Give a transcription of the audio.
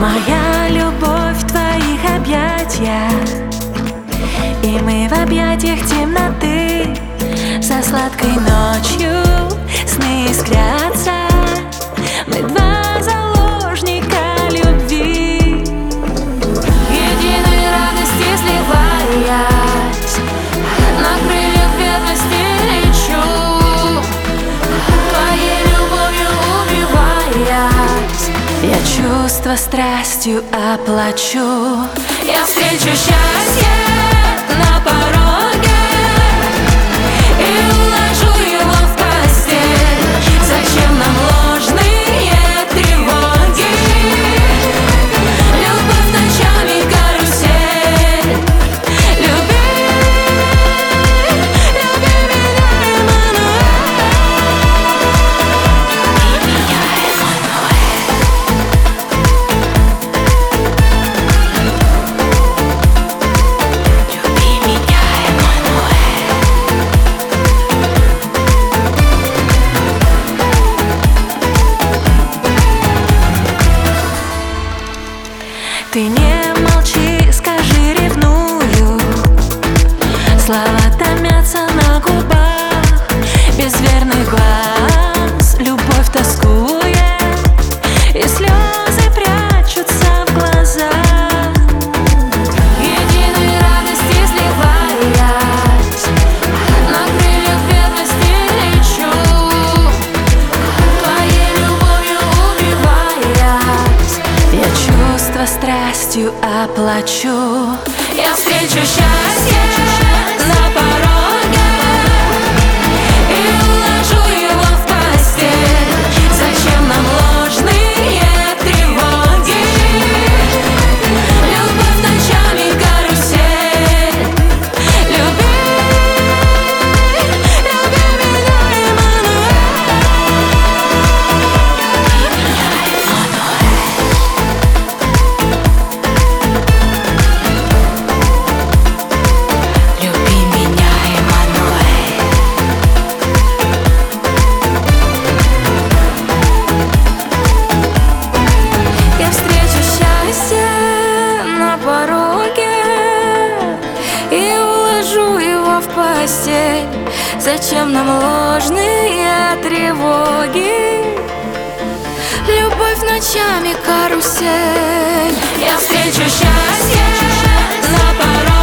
Моя любовь в твоих объятиях, и мы в объятиях темноты. За сладкой ночью сны искрятся, мы два заложника любви. Единой радости сливаясь, на крыльях верности лечу, твоей любовью убиваясь, я чувства страстью оплачу. Я встречу счастье на пороге и уложу его в постель. Зачем нам ложные тревоги? Любовь ночами карусель. Люби, люби меня, Эммануэль. Люби меня, Эммануэль. Люби меня, Эммануэль. Ты не молчи, скажи, ревную. Слова томятся на губах, без верных глаз любовь тоскует, и слезы прячутся в глазах. Единой радости сливаясь, на крыльях верности лечу, твоей любовью убиваясь, я чувства страстью оплачу. Я встречу счастье на пороге и уложу его в постель. Зачем нам ложные тревоги? Любовь ночами карусель. Люби, люби меня, Эммануэль. Люби меня, Эммануэль. Люби меня, Эммануэль. Я встречу счастье на пороге и уложу его в постель. Зачем нам ложные тревоги? Любовь ночами карусель. Я встречу счастье на пороге